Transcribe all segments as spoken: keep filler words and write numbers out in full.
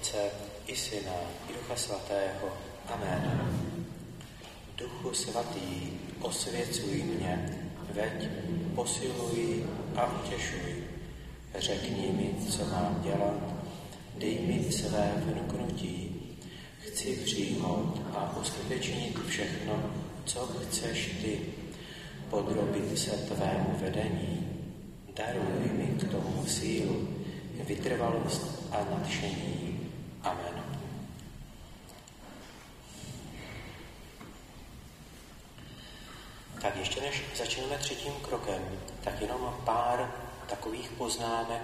Otce i Syna i Ducha Svatého. Amen. Duchu Svatý, osvěcuj mě, veď, posiluj a utěšuj. Řekni mi, co mám dělat, dej mi své vnuknutí. Chci přijmout a uskutečnit všechno, co chceš ty, podrobit se tvému vedení. Daruj mi k tomu sílu, vytrvalost a nadšení. Amen. Tak ještě než začneme třetím krokem, tak jenom pár takových poznámek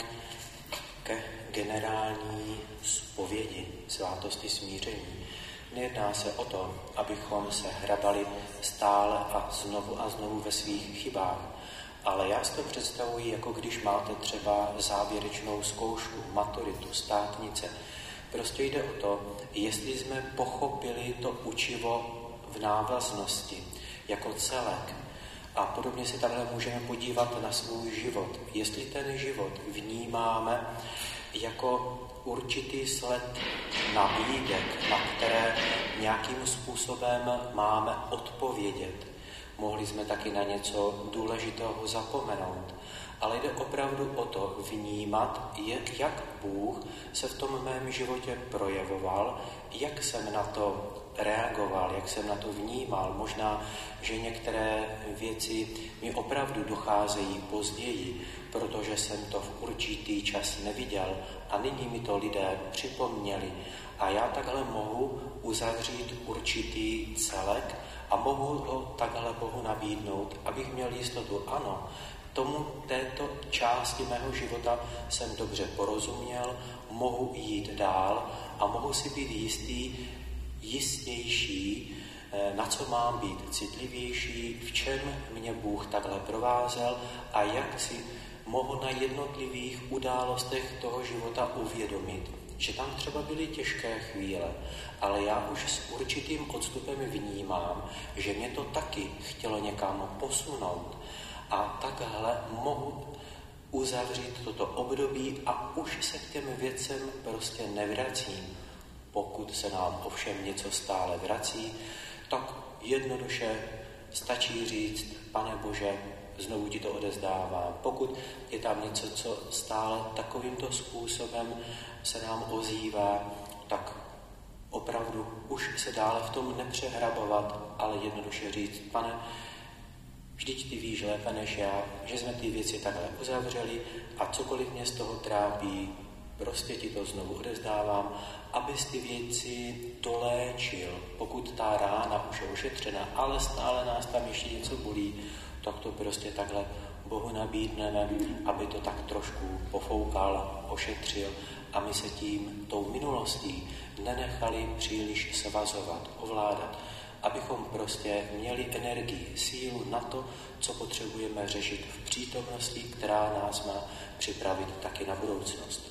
ke generální zpovědi, svátosti smíření. Nejedná se o to, abychom se hrabali stále a znovu a znovu ve svých chybách, ale já si to představuji, jako když máte třeba závěrečnou zkoušku, maturitu, státnice. Prostě jde o to, jestli jsme pochopili to učivo v návaznosti, jako celek. A podobně se takhle můžeme podívat na svůj život. Jestli ten život vnímáme jako určitý sled nabídek, na které nějakým způsobem máme odpovědět. Mohli jsme taky na něco důležitého zapomenout, ale jde opravdu o to vnímat, jak Bůh se v tom mém životě projevoval, jak jsem na to reagoval, jak jsem na to vnímal. Možná, že některé věci mi opravdu docházejí později, protože jsem to v určitý čas neviděl a nyní mi to lidé připomněli. A já takhle mohu uzavřít určitý celek a mohu ho takhle Bohu nabídnout, abych měl jistotu. Ano, tomu této části mého života jsem dobře porozuměl, mohu jít dál a mohu si být jistý, jistější, na co mám být citlivější, v čem mě Bůh takhle provázel a jak si mohu na jednotlivých událostech toho života uvědomit, že tam třeba byly těžké chvíle, ale já už s určitým odstupem vnímám, že mě to taky chtělo někam posunout a takhle mohu uzavřít toto období a už se k těm věcem prostě nevracím. Pokud se nám ovšem něco stále vrací, tak jednoduše stačí říct, Pane Bože, znovu ti to odezdávám. Pokud je tam něco, co stále takovýmto způsobem se nám ozývá, tak opravdu už se dále v tom nepřehrabovat, ale jednoduše říct, Pane, vždyť ty víš lépe než já, že jsme ty věci takhle uzavřeli a cokoliv mě z toho trápí, prostě ti to znovu odezdávám, abys ty věci doléčil. Pokud ta rána už je ošetřena, ale stále nás tam ještě něco bolí, tak to prostě takhle Bohu nabídneme, aby to tak trošku pofoukal, ošetřil a my se tím, tou minulostí, nenechali příliš svazovat, ovládat, abychom prostě měli energii, sílu na to, co potřebujeme řešit v přítomnosti, která nás má připravit taky na budoucnost.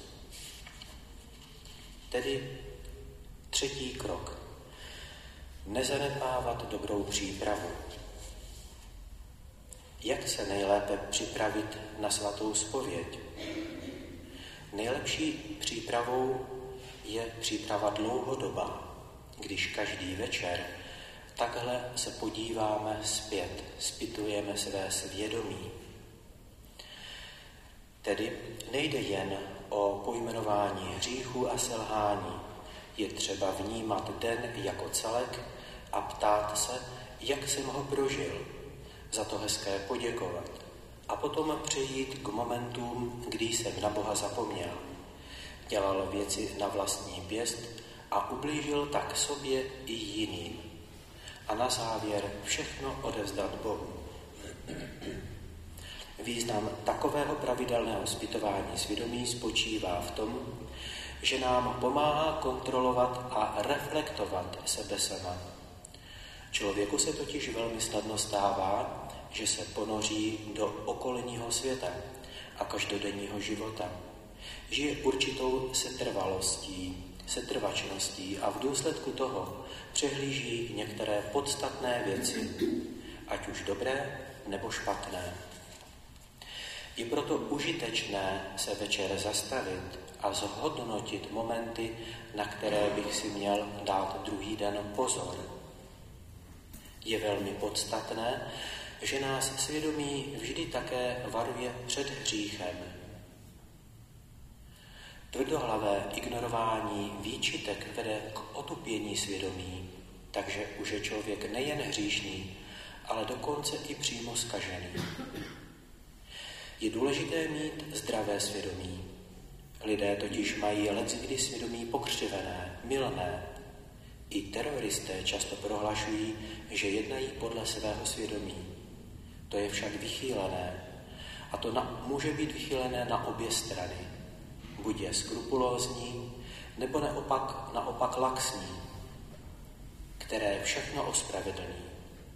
Tedy třetí krok. Nezanedbávat dobrou přípravu. Jak se nejlépe připravit na svatou zpověď? Nejlepší přípravou je příprava dlouhodobá, když každý večer takhle se podíváme zpět, zpytujeme své svědomí. Tedy nejde jen o pojmenování hříchu a selhání. Je třeba vnímat den jako celek a ptát se, jak jsem ho prožil, za to hezké poděkovat a potom přejít k momentům, kdy jsem na Boha zapomněl. Dělal věci na vlastní pěst a ublížil tak sobě i jiným. A na závěr všechno odevzdat Bohu. Význam takového pravidelného zpytování svědomí spočívá v tom, že nám pomáhá kontrolovat a reflektovat sebe sama. Člověku se totiž velmi snadno stává, že se ponoří do okolního světa a každodenního života. Žije určitou setrvalostí, setrvačností a v důsledku toho přehlíží některé podstatné věci, ať už dobré nebo špatné. Je proto užitečné se večer zastavit a zhodnotit momenty, na které bych si měl dát druhý den pozor. Je velmi podstatné, že nás svědomí vždy také varuje před hříchem. Tvrdohlavé ignorování výčitek vede k otupění svědomí, takže už je člověk nejen hříšný, ale dokonce i přímo zkažený. Je důležité mít zdravé svědomí. Lidé totiž mají leckdy svědomí pokřivené, mylné. I teroristé často prohlašují, že jednají podle svého svědomí. To je však vychýlené. A to na, může být vychýlené na obě strany. Buď je skrupulózní, nebo naopak, naopak laxní, které všechno ospravedlní.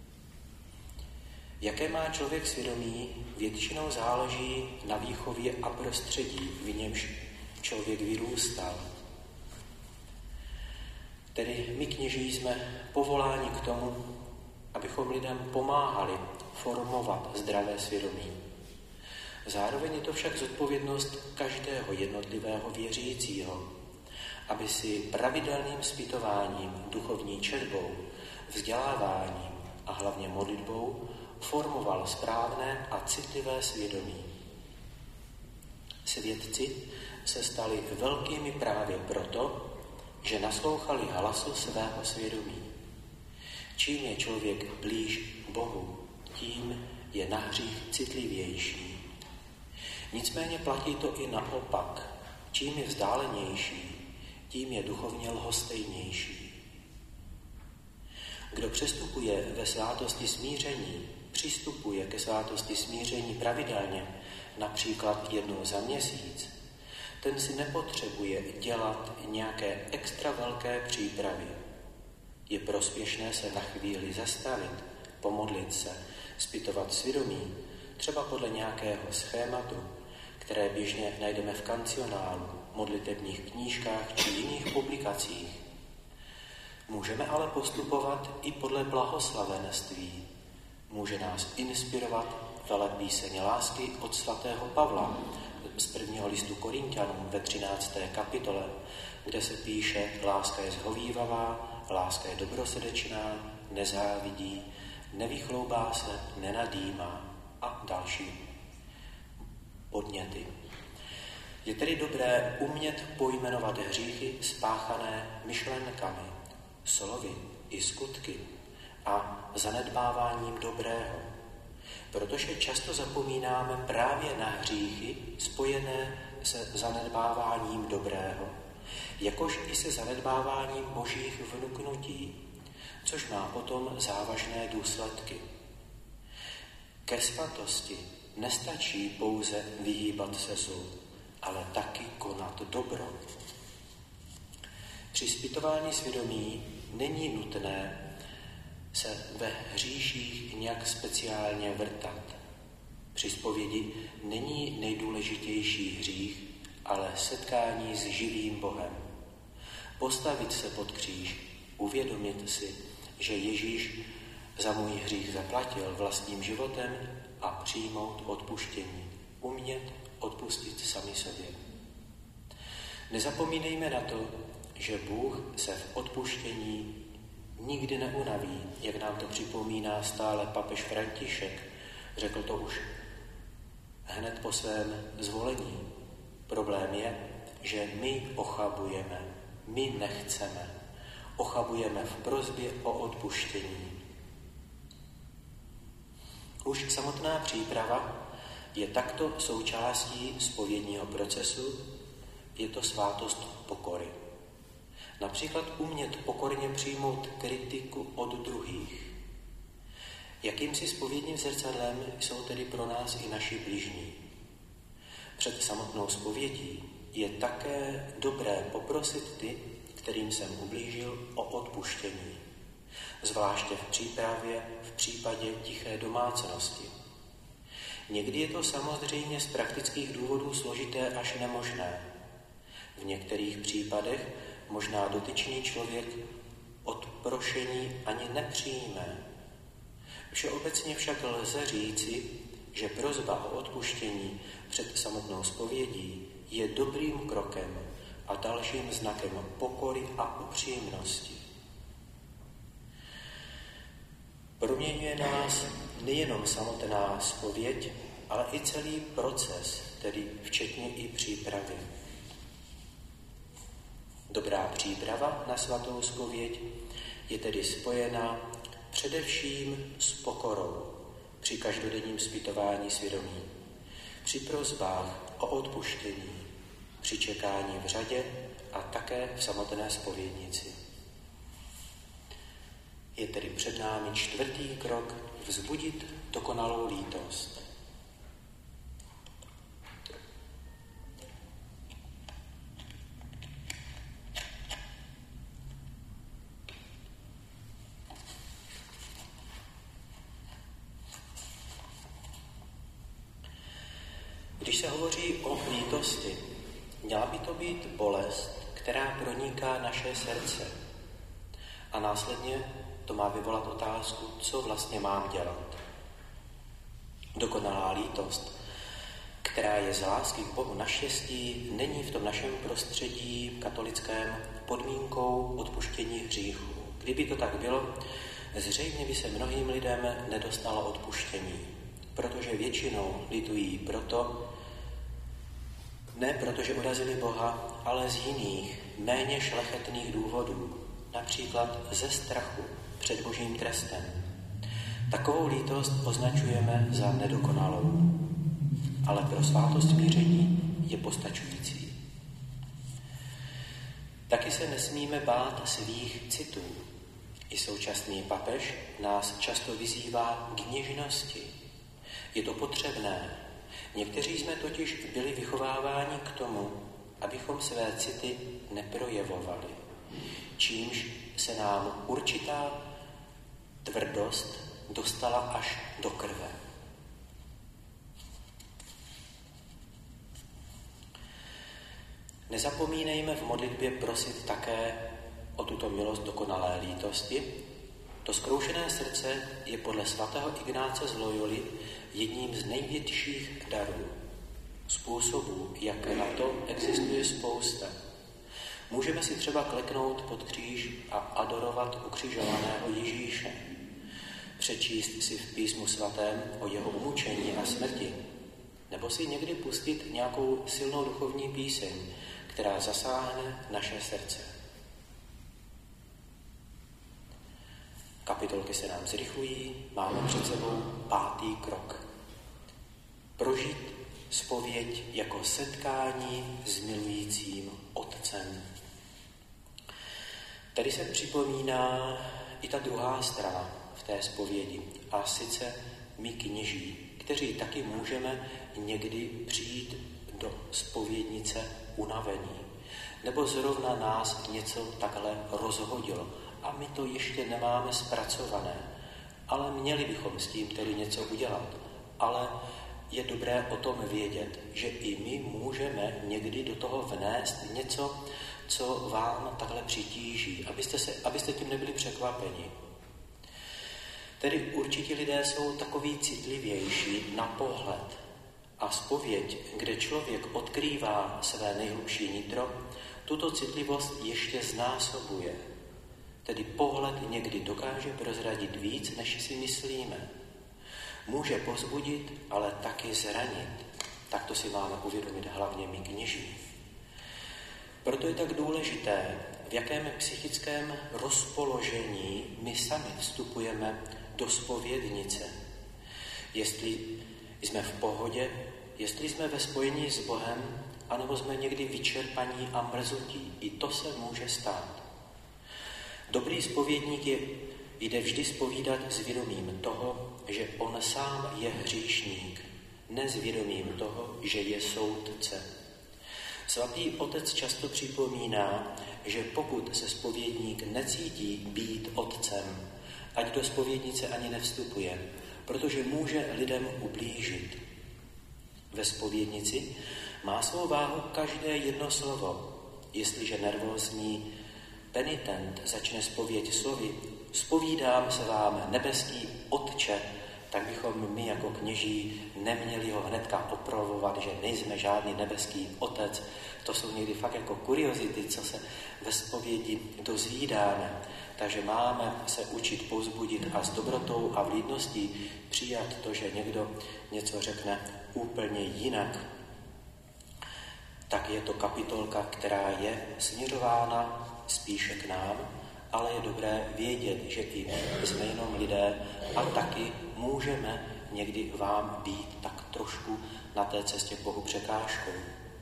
Jaké má člověk svědomí, většinou záleží na výchově a prostředí, v němž člověk vyrůstal. Tedy my kněží jsme povoláni k tomu, abychom lidem pomáhali formovat zdravé svědomí. Zároveň je to však zodpovědnost každého jednotlivého věřícího, aby si pravidelným zpytováním, duchovní četbou, vzděláváním a hlavně modlitbou formoval správné a citlivé svědomí. Svědci se stali velkými právě proto, že naslouchali hlasu svého svědomí. Čím je člověk blíž Bohu, tím je na hřích citlivější. Nicméně platí to i naopak. Čím je vzdálenější, tím je duchovně lhostejnější. Kdo přestupuje ve svátosti smíření, přistupuje ke svátosti smíření pravidelně, například jednou za měsíc, ten si nepotřebuje dělat nějaké extra velké přípravy. Je prospěšné se na chvíli zastavit, pomodlit se, zpytovat svědomí, třeba podle nějakého schématu, které běžně najdeme v kancionálu, modlitebních knížkách či jiných publikacích. Můžeme ale postupovat i podle blahoslavenství. Může nás inspirovat velepíseň lásky od svatého Pavla z prvního listu Korinťanům ve třinácté kapitole, kde se píše: láska je zhovívavá, láska je dobrosrdečná, nezávidí, nevychloubá se, nenadýmá a další podněty. Je tedy dobré umět pojmenovat hříchy spáchané myšlenkami, slovy i skutky a zanedbáváním dobrého, protože často zapomínáme právě na hříchy spojené se zanedbáváním dobrého, jakož i se zanedbáváním božích vnuknutí, což má potom závažné důsledky. Ke svatosti nestačí pouze vyhýbat se zlu, ale taky konat dobro. Při zpytování svědomí není nutné se ve hříších nějak speciálně vrtat. Při zpovědi není nejdůležitější hřích, ale setkání s živým Bohem. Postavit se pod kříž, uvědomit si, že Ježíš za můj hřích zaplatil vlastním životem a přijmout odpuštění. Umět odpustit sami sobě. Nezapomínejme na to, že Bůh se v odpuštění nikdy neunaví, jak nám to připomíná stále papež František. Řekl to už hned po svém zvolení. Problém je, že my ochabujeme, my nechceme. Ochabujeme v prosbě o odpuštění. Už samotná příprava je takto součástí zpovědního procesu, je to svátost pokory. Například umět pokorně přijmout kritiku od druhých. Jakýmsi zpovědním zrcadlem jsou tedy pro nás i naši bližní. Před samotnou zpovědí je také dobré poprosit ty, kterým jsem ublížil, o odpuštění. Zvláště v přípravě v případě tiché domácnosti. Někdy je to samozřejmě z praktických důvodů složité až nemožné. V některých případech možná dotyčný člověk odprošení ani nepřijme. Všeobecně však lze říci, že prosba o odpuštění před samotnou zpovědí je dobrým krokem a dalším znakem pokory a upřímnosti. Proměňuje nás nejenom samotná zpověď, ale i celý proces, tedy včetně i přípravy. Dobrá příprava na svatou zpověď je tedy spojena především s pokorou při každodenním zpytování svědomí, při prosbách o odpuštění, při čekání v řadě a také v samotné zpovědnici. Je tedy před námi čtvrtý krok vzbudit dokonalou lítost. Když se hovoří o lítosti, měla by to být bolest, která proniká naše srdce. A následně to má vyvolat otázku, co vlastně mám dělat. Dokonalá lítost, která je z lásky k Bohu naštěstí, není v tom našem prostředí katolickém podmínkou odpuštění hříchů. Kdyby to tak bylo, zřejmě by se mnohým lidem nedostalo odpuštění, protože většinou litují proto, ne protože urazili Boha, ale z jiných, méně šlechetných důvodů, například ze strachu před Božím trestem. Takovou lítost označujeme za nedokonalou, ale pro svátost smíření je postačující. Taky se nesmíme bát svých citů. I současný papež nás často vyzývá k něžnosti. Je to potřebné. Někteří jsme totiž byli vychováváni k tomu, abychom své city neprojevovali, čímž se nám určitá tvrdost dostala až do krve. Nezapomínejme v modlitbě prosit také o tuto milost dokonalé lítosti. To zkroušené srdce je podle svatého Ignáce z Loyoli jedním z největších darů. Způsobů, jak na to, existuje spousta. Můžeme si třeba kleknout pod kříž a adorovat ukřižovaného Ježíše. Přečíst si v písmu svatém o jeho umučení a smrti. Nebo si někdy pustit nějakou silnou duchovní píseň, která zasáhne naše srdce. Kapitolky se nám zrychlují, máme před sebou pátý krok. Prožít zpověď jako setkání s milujícím Otcem. Tady se připomíná i ta druhá strana v té zpovědi, a sice my kněží, kteří taky můžeme někdy přijít do zpovědnice unavení, nebo zrovna nás něco takhle rozhodilo a my to ještě nemáme zpracované, ale měli bychom s tím tedy něco udělat. Ale je dobré o tom vědět, že i my můžeme někdy do toho vnést něco, co vám takhle přitíží, abyste, se, abyste tím nebyli překvapeni. Tedy určitě lidé jsou takový citlivější na pohled a zpověď, kde člověk odkrývá své nejhlubší nitro, tuto citlivost ještě znásobuje. Tedy pohled někdy dokáže prozradit víc, než si myslíme. Může povzbudit, ale taky zranit. Tak to si máme uvědomit hlavně my kněží. Proto je tak důležité, v jakém psychickém rozpoložení my sami vstupujeme do zpovědnice. Jestli jsme v pohodě, jestli jsme ve spojení s Bohem, anebo jsme někdy vyčerpaní a mrzutí. I to se může stát. Dobrý zpovědník je, jde vždy zpovídat s vědomím toho, že on sám je hříšník, ne s vědomím toho, že je soudce. Svatý Otec často připomíná, že pokud se zpovědník necítí být otcem, ať do zpovědnice ani nevstupuje, protože může lidem ublížit. Ve zpovědnici má svou váhu každé jedno slovo. Jestliže nervózní penitent začne zpověď slovy: Zpovídám se vám, nebeský Otče, tak bychom my jako kněží neměli ho hnedka opravovat, že nejsme žádný nebeský otec. To jsou někdy fakt jako kuriozity, co se ve zpovědi dozvídáme. Takže máme se učit povzbudit a s dobrotou a vlídností přijat to, že někdo něco řekne úplně jinak. Tak je to kapitolka, která je směřována spíše k nám, ale je dobré vědět, že i my jsme jenom lidé a taky můžeme někdy vám být tak trošku na té cestě k Bohu překážkou.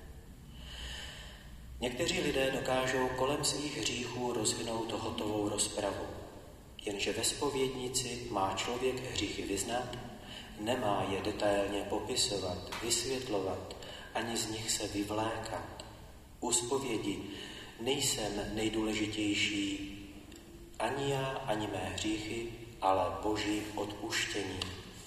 Někteří lidé dokážou kolem svých hříchů rozvinout hotovou rozpravu. Jenže ve zpovědnici má člověk hříchy vyznat, nemá je detailně popisovat, vysvětlovat, ani z nich se vyvlékat. U zpovědi nejsem nejdůležitější ani já, ani mé hříchy, ale Boží odpuštění.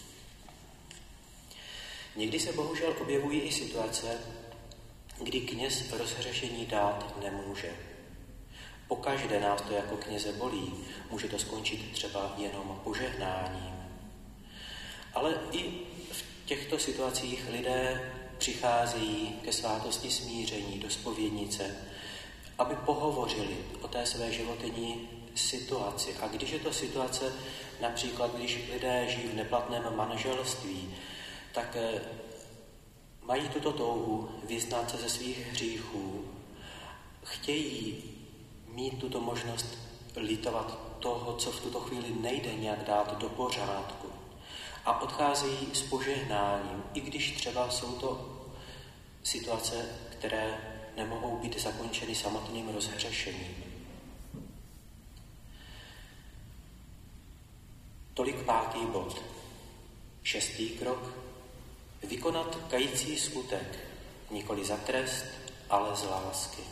Někdy se bohužel objevují i situace, kdy kněz rozhřešení dát nemůže. Pokaždé nás to jako kněze bolí, může to skončit třeba jenom požehnáním. Ale i v těchto situacích lidé přicházejí ke svátosti smíření do zpovědnice, aby pohovořili o té své životní situaci. A když je to situace, například když lidé žijí v neplatném manželství, tak mají tuto touhu vyznat se ze svých hříchů, chtějí mít tuto možnost litovat toho, co v tuto chvíli nejde nějak dát do pořádku. A odcházejí s požehnáním, i když třeba jsou to situace, které nemohou být zakončeny samotným rozhřešením. Tolik pátý bod. Šestý krok. Vykonat kající skutek, nikoli za trest, ale z lásky.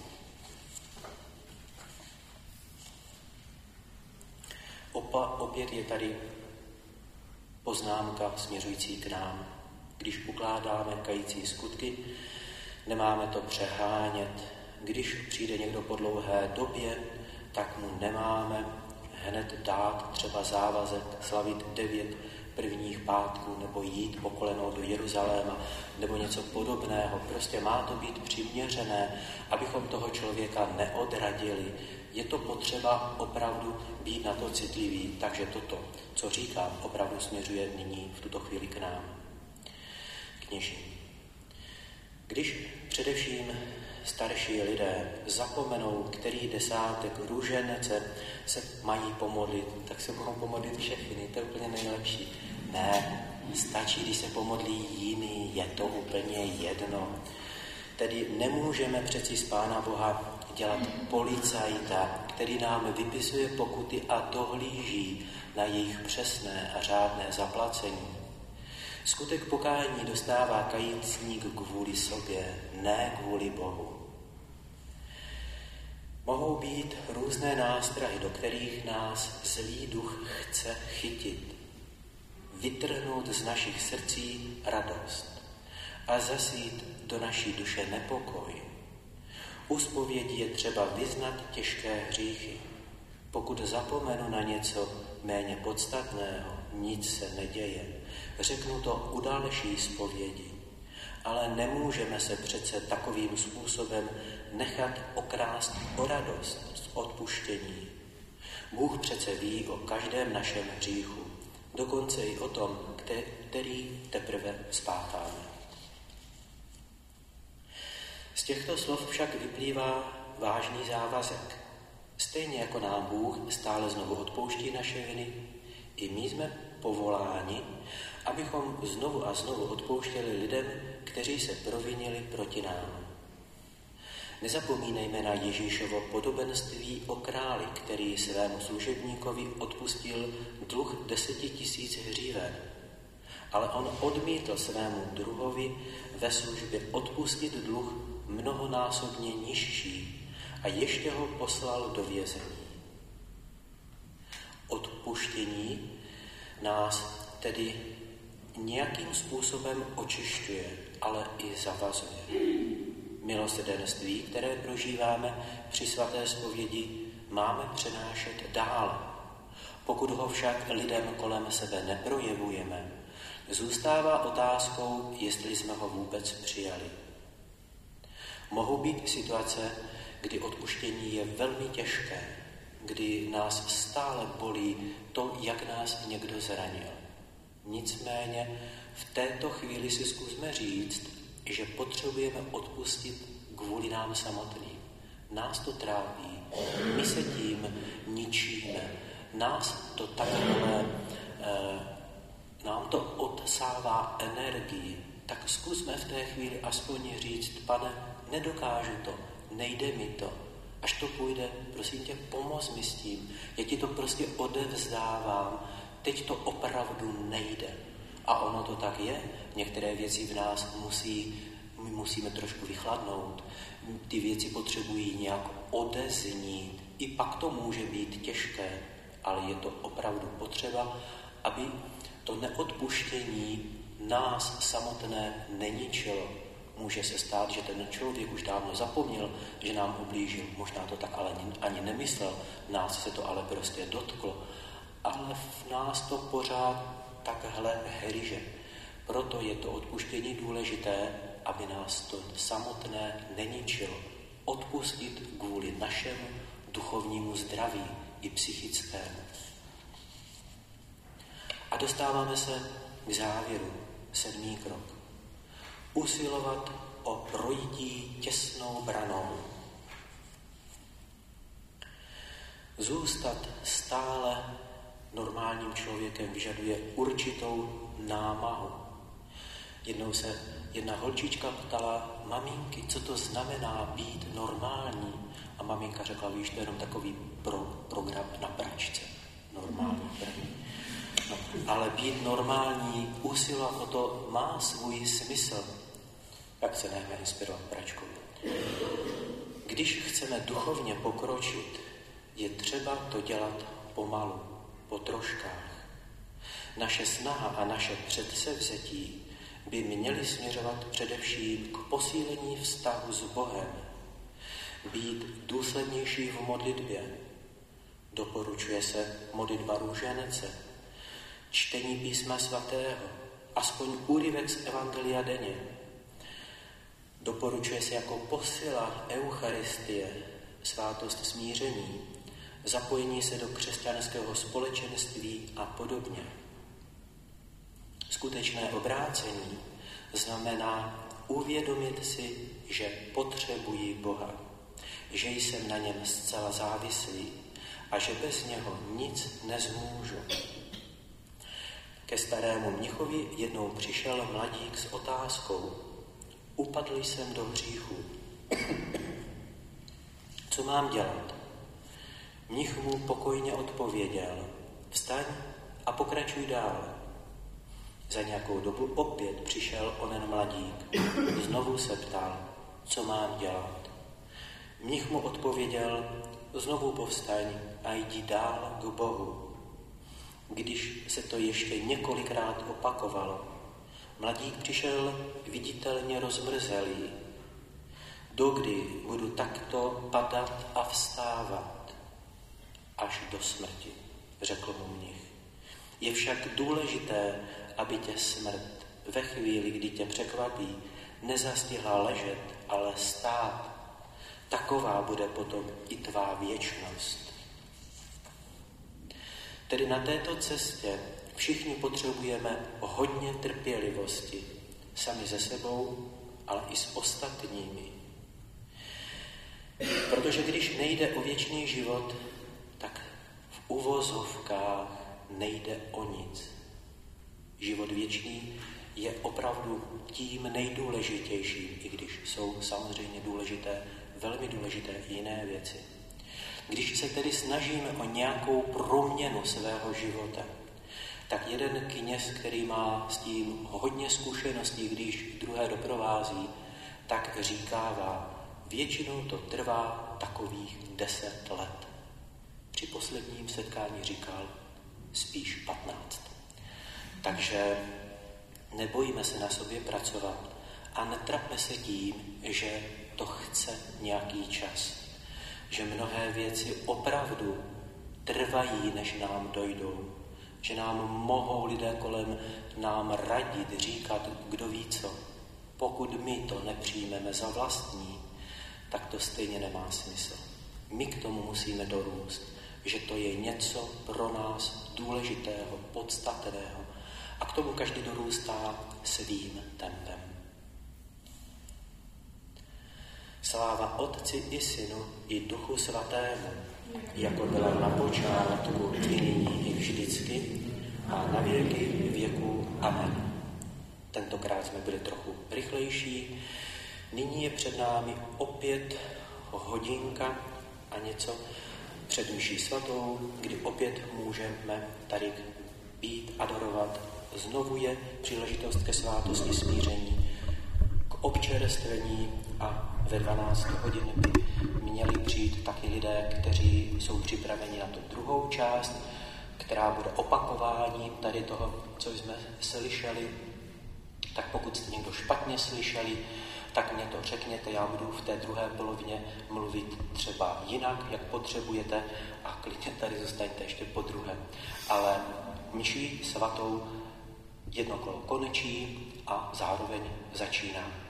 Opa, opět je tady poznámka směřující k nám. Když ukládáme kající skutky, nemáme to přehánět. Když přijde někdo po dlouhé době, tak mu nemáme hned dát třeba závazek slavit devět prvních pátků nebo jít po kolenou do Jeruzaléma nebo něco podobného. Prostě má to být přiměřené, abychom toho člověka neodradili. Je to potřeba opravdu být na to citlivý, takže toto, co říkám, opravdu směřuje nyní v tuto chvíli k nám. Kněží. Když především starší lidé zapomenou, který desátek růženece se mají pomodlit, tak se mohou pomodlit všechny, to je úplně nejlepší. Ne, stačí, když se pomodlí jiný, je to úplně jedno. Tedy nemůžeme přeci z Pána Boha dělat policajta, který nám vypisuje pokuty a dohlíží na jejich přesné a řádné zaplacení. Skutek pokání dostává kajícník kvůli sobě, ne kvůli Bohu. Mohou být různé nástrahy, do kterých nás zlý duch chce chytit, vytrhnout z našich srdcí radost a zasít do naší duše nepokoj. U zpovědi je třeba vyznat těžké hříchy. Pokud zapomenu na něco méně podstatného, nic se neděje. Řeknu to u další zpovědi. Ale nemůžeme se přece takovým způsobem nechat okrást o radost z odpuštění. Bůh přece ví o každém našem hříchu, dokonce i o tom, který teprve spácháme. Z těchto slov však vyplývá vážný závazek. Stejně jako nám Bůh stále znovu odpouští naše viny, i my jsme povoláni, abychom znovu a znovu odpouštěli lidem, kteří se provinili proti nám. Nezapomínejme na Ježíšovo podobenství o králi, který svému služebníkovi odpustil dluh deseti tisíc hříven. Ale on odmítl svému druhovi ve službě odpustit dluh mnohonásobně nižší a ještě ho poslal do vězení. Odpuštění nás tedy nějakým způsobem očišťuje, ale i zavazuje. Milosrdenství, které prožíváme při svaté zpovědi, máme přenášet dál. Pokud ho však lidem kolem sebe neprojevujeme, Zůstává otázkou, jestli jsme ho vůbec přijali. Mohou být situace, kdy odpuštění je velmi těžké, kdy nás stále bolí to, jak nás někdo zranil. Nicméně v této chvíli si zkusme říct, že potřebujeme odpustit kvůli nám samotným. Nás to trápí, my se tím ničíme, nás to takhle, eh, nám to odsává energii, tak zkusme v té chvíli aspoň říct, Pane, nedokážu to, nejde mi to. Až to půjde, prosím tě, pomoz mi s tím. Já ti to prostě odevzdávám, teď to opravdu nejde. A ono to tak je. Některé věci v nás musí, my musíme trošku vychladnout. Ty věci potřebují nějak odeznít. I pak to může být těžké, ale je to opravdu potřeba, aby to neodpuštění nás samotné neničilo. Může se stát, že ten člověk už dávno zapomněl, že nám ublížil. Možná to tak ale ani nemyslel, nás se to ale prostě dotklo. Ale v nás to pořád takhle hryže. Proto je to odpuštění důležité, aby nás to samotné neničilo. Odpustit kvůli našemu duchovnímu zdraví i psychickému. A dostáváme se k závěru, sedmý krok. Usilovat o projití těsnou branou. Zůstat stále normálním člověkem vyžaduje určitou námahu. Jednou se jedna holčička ptala maminky, co to znamená být normální. A maminka řekla, víš, to je jenom takový pro, program na pračce. Normální první. No, ale být normální, usilovat o to má svůj smysl. Jak se necháme inspirovat pračkou. Když chceme duchovně pokročit, je třeba to dělat pomalu, po troškách. Naše snaha a naše předsevzetí by měly směřovat především k posílení vztahu s Bohem, být důslednější v modlitbě. Doporučuje se modlitba růženece, čtení písma svatého, aspoň úryvek z evangelia denně. Doporučuje se jako posila eucharistie, svátost smíření, zapojení se do křesťanského společenství a podobně. Skutečné obrácení znamená uvědomit si, že potřebuji Boha, že jsem na něm zcela závislý a že bez něho nic nezmůžu. Ke starému mnichovi jednou přišel mladík s otázkou: upadl jsem do hříchu. Co mám dělat? Mnich mu pokojně odpověděl: vstaň a pokračuj dál. Za nějakou dobu opět přišel onen mladík. Znovu se ptal, co mám dělat. Mnich mu odpověděl: znovu povstaň a jdi dál k Bohu. Když se to ještě několikrát opakovalo, mladík přišel viditelně rozmrzelý. Dokdy budu takto padat a vstávat? Až do smrti, řekl mu mnich. Je však důležité, aby tě smrt ve chvíli, kdy tě překvapí, nezastihla ležet, ale stát. Taková bude potom i tvá věčnost. Tedy na této cestě všichni potřebujeme hodně trpělivosti, sami se sebou, ale i s ostatními. Protože když nejde o věčný život, tak v uvozovkách nejde o nic. Život věčný je opravdu tím nejdůležitějším, i když jsou samozřejmě důležité, velmi důležité i jiné věci. Když se tedy snažíme o nějakou proměnu svého života, tak jeden kněz, který má s tím hodně zkušeností, když druhé doprovází, tak říkává, většinou to trvá takových deset let. Při posledním setkání říkal spíš patnáct. Takže nebojíme se na sobě pracovat a netrapme se tím, že to chce nějaký čas. Že mnohé věci opravdu trvají, než nám dojdou. že nám mohou lidé kolem nám radit, říkat, kdo ví co. Pokud my to nepřijmeme za vlastní, tak to stejně nemá smysl. My k tomu musíme dorůst, že to je něco pro nás důležitého, podstatného. A k tomu každý dorůstá svým tempem. Sláva Otci i Synu i Duchu Svatému, jako byla na počátku, i nyní, i vždycky, a na věky věků. Amen. Tentokrát jsme byli trochu rychlejší. Nyní je před námi opět hodinka a něco před mší svatou, kdy opět můžeme tady být, adorovat. Znovu je příležitost ke svátosti smíření, k občerstvení a ve dvanáct hodin by měli přijít taky lidé, kteří jsou připraveni na tu druhou část, která bude opakováním tady toho, co jsme slyšeli. Tak pokud jste někdo špatně slyšeli, tak mě to řekněte, já budu v té druhé polovině mluvit třeba jinak, jak potřebujete, a klidně tady zůstaňte ještě po druhé. Ale mši svatou jedno kolo končí a zároveň začíná.